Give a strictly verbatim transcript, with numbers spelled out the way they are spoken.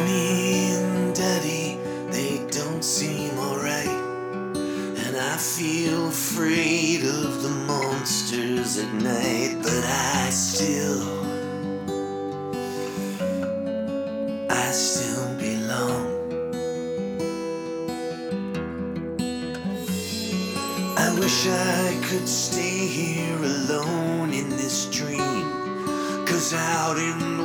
Mommy and Daddy, they don't seem alright. And I feel afraid of the monsters at night. But I still, I still belong. I wish I could stay here alone in this dream, 'cause out in